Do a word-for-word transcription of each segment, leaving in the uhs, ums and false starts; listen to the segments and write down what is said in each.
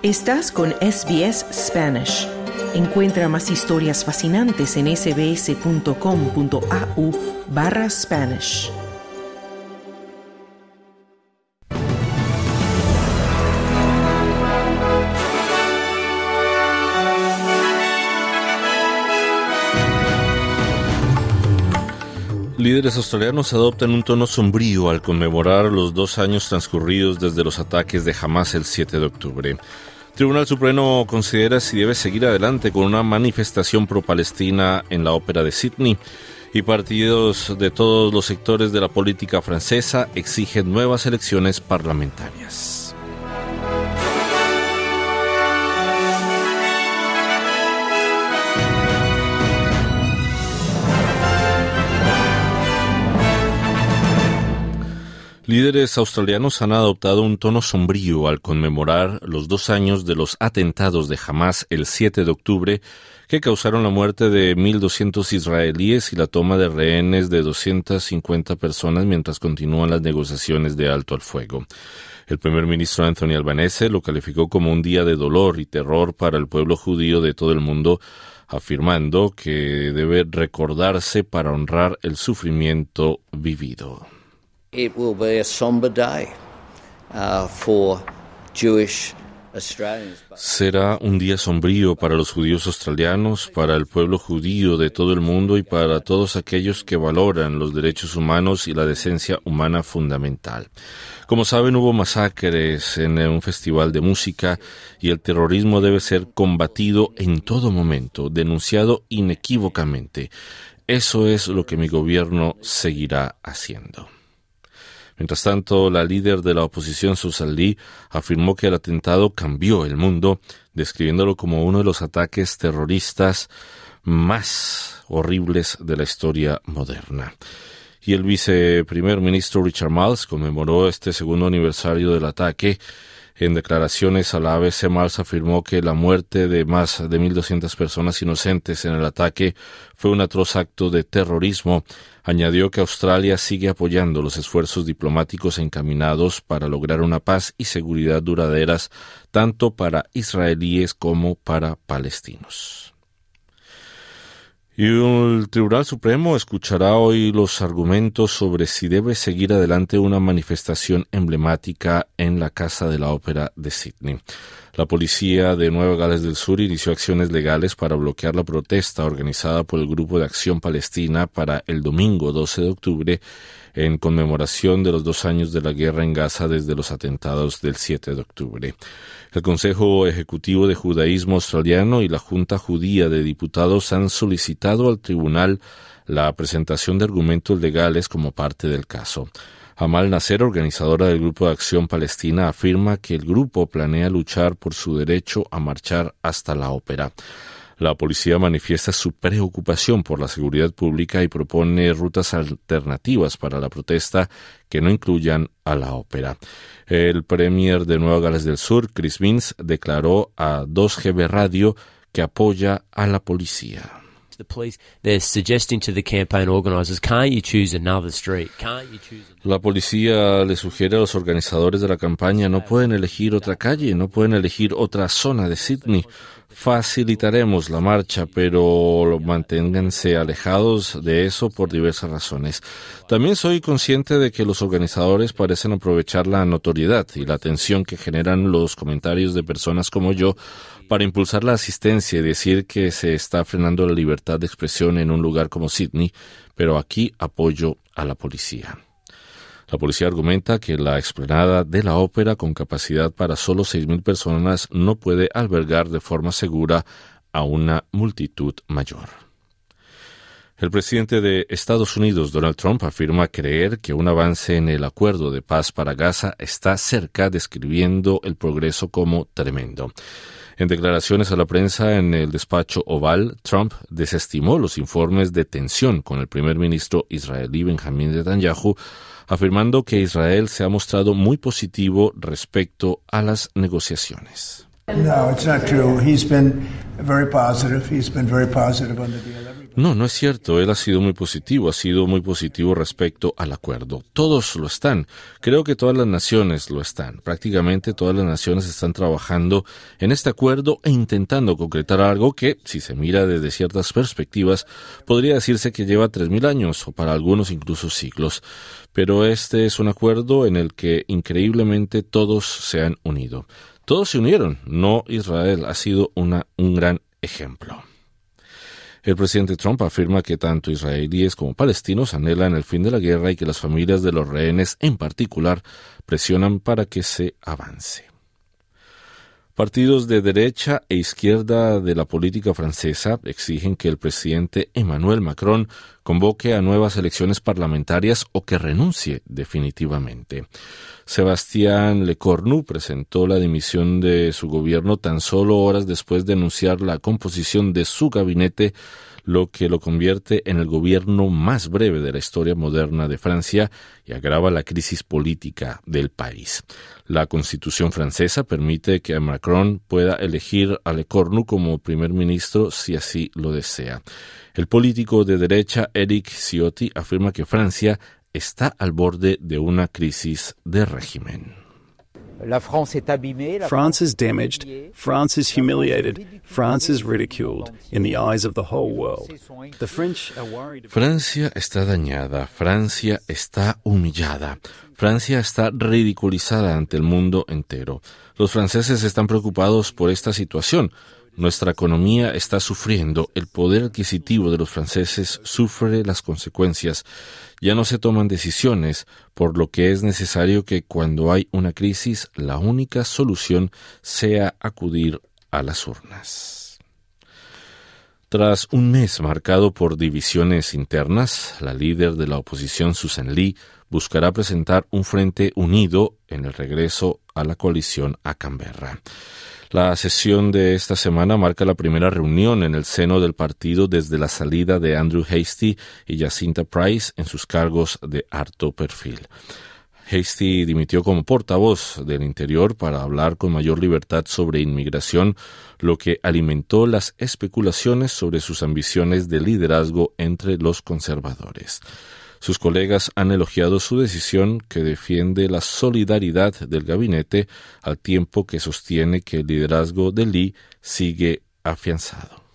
Estás con S B S Spanish. Encuentra más historias fascinantes en sbs.com.au barra Spanish. Líderes australianos adoptan un tono sombrío al conmemorar los dos años transcurridos desde los ataques de Hamas el siete de octubre. El Tribunal Supremo considera si debe seguir adelante con una manifestación pro-palestina en la Ópera de Sydney, y partidos de todos los sectores de la política francesa exigen nuevas elecciones parlamentarias. Líderes australianos han adoptado un tono sombrío al conmemorar los dos años de los atentados de Hamas el siete de octubre, que causaron la muerte de mil doscientos israelíes y la toma de rehenes de doscientas cincuenta personas mientras continúan las negociaciones de alto al fuego. El primer ministro Anthony Albanese lo calificó como un día de dolor y terror para el pueblo judío de todo el mundo, afirmando que debe recordarse para honrar el sufrimiento vivido. It will be a somber day uh, for Jewish Australians. Será un día sombrío para los judíos australianos, para el pueblo judío de todo el mundo y para todos aquellos que valoran los derechos humanos y la decencia humana fundamental. Como saben, hubo masacres en un festival de música y el terrorismo debe ser combatido en todo momento, denunciado inequívocamente. Eso es lo que mi gobierno seguirá haciendo. Mientras tanto, la líder de la oposición, Susan Lee, afirmó que el atentado cambió el mundo, describiéndolo como uno de los ataques terroristas más horribles de la historia moderna. Y el viceprimer ministro Richard Marles conmemoró este segundo aniversario del ataque. En declaraciones a la A B C, Marles afirmó que la muerte de más de mil doscientas personas inocentes en el ataque fue un atroz acto de terrorismo. Añadió que Australia sigue apoyando los esfuerzos diplomáticos encaminados para lograr una paz y seguridad duraderas, tanto para israelíes como para palestinos. Y el Tribunal Supremo escuchará hoy los argumentos sobre si debe seguir adelante una manifestación emblemática en la Casa de la Ópera de Sydney. La policía de Nueva Gales del Sur inició acciones legales para bloquear la protesta organizada por el Grupo de Acción Palestina para el domingo doce de octubre en conmemoración de los dos años de la guerra en Gaza desde los atentados del siete de octubre. El Consejo Ejecutivo de Judaísmo Australiano y la Junta Judía de Diputados han solicitado al tribunal la presentación de argumentos legales como parte del caso. Amal Nasser, organizadora del Grupo de Acción Palestina, afirma que el grupo planea luchar por su derecho a marchar hasta la ópera. La policía manifiesta su preocupación por la seguridad pública y propone rutas alternativas para la protesta que no incluyan a la ópera. El premier de Nueva Gales del Sur, Chris Minns, declaró a dos G B Radio que apoya a la policía. The police, they're suggesting to the campaign organisers, can't you choose another street? Can't you choose another... La policía le sugiere a los organizadores de la campaña, no pueden elegir otra calle, no pueden elegir otra zona de Sydney. Facilitaremos la marcha, pero manténganse alejados de eso por diversas razones. También soy consciente de que los organizadores parecen aprovechar la notoriedad y la atención que generan los comentarios de personas como yo para impulsar la asistencia y decir que se está frenando la libertad de expresión en un lugar como Sydney, pero aquí apoyo a la policía. La policía argumenta que la explanada de la ópera, con capacidad para solo seis mil personas, no puede albergar de forma segura a una multitud mayor. El presidente de Estados Unidos, Donald Trump, afirma creer que un avance en el acuerdo de paz para Gaza está cerca, describiendo el progreso como tremendo. En declaraciones a la prensa en el despacho Oval, Trump desestimó los informes de tensión con el primer ministro israelí Benjamín Netanyahu, afirmando que Israel se ha mostrado muy positivo respecto a las negociaciones. No, it's not true. He's been very positive. He's been very positive on the deal. No, no es cierto. Él ha sido muy positivo, ha sido muy positivo respecto al acuerdo. Todos lo están. Creo que todas las naciones lo están. Prácticamente todas las naciones están trabajando en este acuerdo e intentando concretar algo que, si se mira desde ciertas perspectivas, podría decirse que lleva tres mil años o para algunos incluso siglos. Pero este es un acuerdo en el que increíblemente todos se han unido. Todos se unieron, no Israel. Ha sido una, un gran ejemplo. El presidente Trump afirma que tanto israelíes como palestinos anhelan el fin de la guerra y que las familias de los rehenes en particular presionan para que se avance. Partidos de derecha e izquierda de la política francesa exigen que el presidente Emmanuel Macron convoque a nuevas elecciones parlamentarias o que renuncie definitivamente. Sébastien Lecornu presentó la dimisión de su gobierno tan solo horas después de anunciar la composición de su gabinete, lo que lo convierte en el gobierno más breve de la historia moderna de Francia y agrava la crisis política del país. La Constitución francesa permite que Macron pueda elegir a Lecornu como primer ministro si así lo desea. El político de derecha Éric Ciotti afirma que Francia está al borde de una crisis de régimen. France is damaged, France is humiliated, France is ridiculed in the eyes of the whole world. The French are worried. Francia está dañada, Francia está humillada, Francia está ridiculizada ante el mundo entero. Los franceses están preocupados por esta situación. Nuestra economía está sufriendo, el poder adquisitivo de los franceses sufre las consecuencias. Ya no se toman decisiones, por lo que es necesario que cuando hay una crisis, la única solución sea acudir a las urnas. Tras un mes marcado por divisiones internas, la líder de la oposición, Susan Lee, buscará presentar un frente unido en el regreso a la coalición a Canberra. La sesión de esta semana marca la primera reunión en el seno del partido desde la salida de Andrew Hastie y Jacinta Price en sus cargos de alto perfil. Hastie dimitió como portavoz del Interior para hablar con mayor libertad sobre inmigración, lo que alimentó las especulaciones sobre sus ambiciones de liderazgo entre los conservadores. Sus colegas han elogiado su decisión, que defiende la solidaridad del gabinete, al tiempo que sostiene que el liderazgo de Lee sigue afianzado.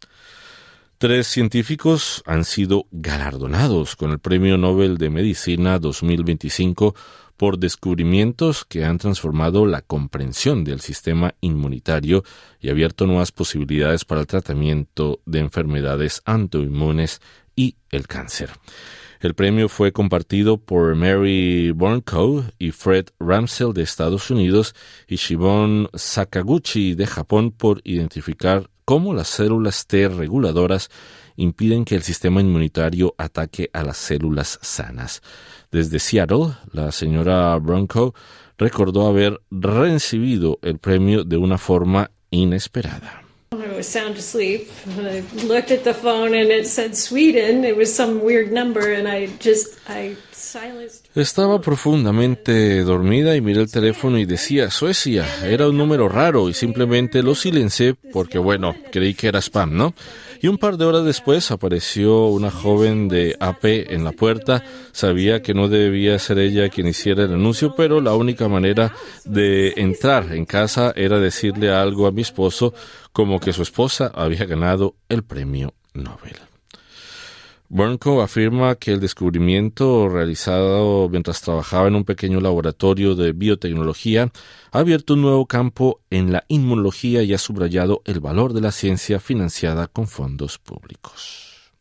Tres científicos han sido galardonados con el Premio Nobel de Medicina dos mil veinticinco por descubrimientos que han transformado la comprensión del sistema inmunitario y abierto nuevas posibilidades para el tratamiento de enfermedades autoinmunes y el cáncer. El premio fue compartido por Mary Burnkow y Fred Ramsell de Estados Unidos y Shibon Sakaguchi de Japón por identificar cómo las células T reguladoras impiden que el sistema inmunitario ataque a las células sanas. Desde Seattle, la señora Burnkow recordó haber recibido el premio de una forma inesperada. I was sound asleep. I looked at the phone and it said Sweden. It was some weird number and I just I silenced. Estaba profundamente dormida y miré el teléfono y decía Suecia. Era un número raro y simplemente lo silencié porque, bueno, creí que era spam, ¿no? Y un par de horas después apareció una joven de A P en la puerta. Sabía que no debía ser ella quien hiciera el anuncio, pero la única manera de entrar en casa era decirle algo a mi esposo, como que su esposa había ganado el premio Nobel. Burnkow afirma que el descubrimiento realizado mientras trabajaba en un pequeño laboratorio de biotecnología ha abierto un nuevo campo en la inmunología y ha subrayado el valor de la ciencia financiada con fondos públicos.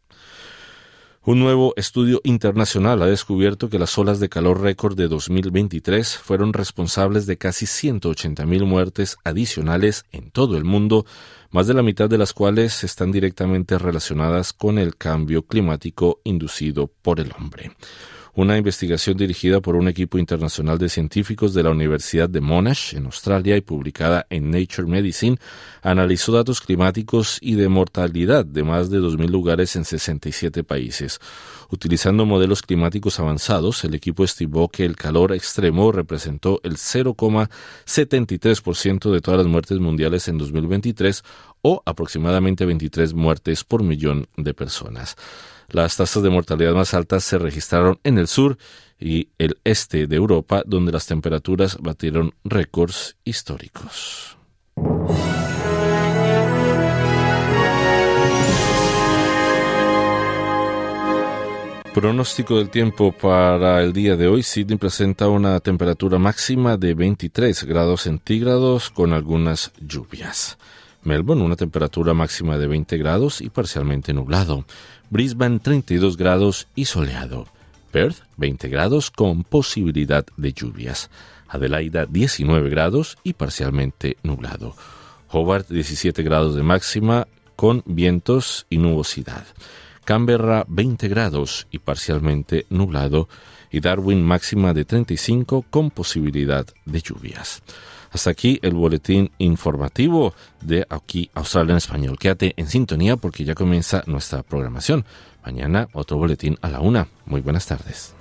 Un nuevo estudio internacional ha descubierto que las olas de calor récord de dos mil veintitrés fueron responsables de casi ciento ochenta mil muertes adicionales en todo el mundo, más de la mitad de las cuales están directamente relacionadas con el cambio climático inducido por el hombre. Una investigación dirigida por un equipo internacional de científicos de la Universidad de Monash, en Australia, y publicada en Nature Medicine, analizó datos climáticos y de mortalidad de más de dos mil lugares en sesenta y siete países. Utilizando modelos climáticos avanzados, el equipo estimó que el calor extremo representó el cero coma setenta y tres por ciento de todas las muertes mundiales en dos mil veintitrés, o aproximadamente veintitrés muertes por millón de personas. Las tasas de mortalidad más altas se registraron en el sur y el este de Europa, donde las temperaturas batieron récords históricos. Pronóstico del tiempo para el día de hoy. Sydney presenta una temperatura máxima de veintitrés grados centígrados con algunas lluvias. Melbourne, una temperatura máxima de veinte grados y parcialmente nublado. Brisbane, treinta y dos grados y soleado. Perth, veinte grados con posibilidad de lluvias. Adelaida, diecinueve grados y parcialmente nublado. Hobart, diecisiete grados de máxima con vientos y nubosidad. Canberra, veinte grados y parcialmente nublado. Y Darwin, máxima de treinta y cinco con posibilidad de lluvias. Hasta aquí el boletín informativo de Aquí Australia en Español. Quédate en sintonía porque ya comienza nuestra programación. Mañana otro boletín a la una. Muy buenas tardes.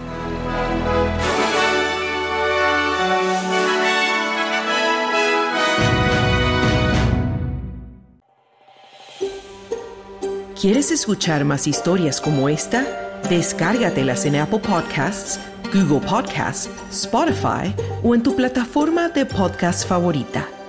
¿Quieres escuchar más historias como esta? Descárgatelas en Apple Podcasts, Google Podcasts, Spotify o en tu plataforma de podcast favorita.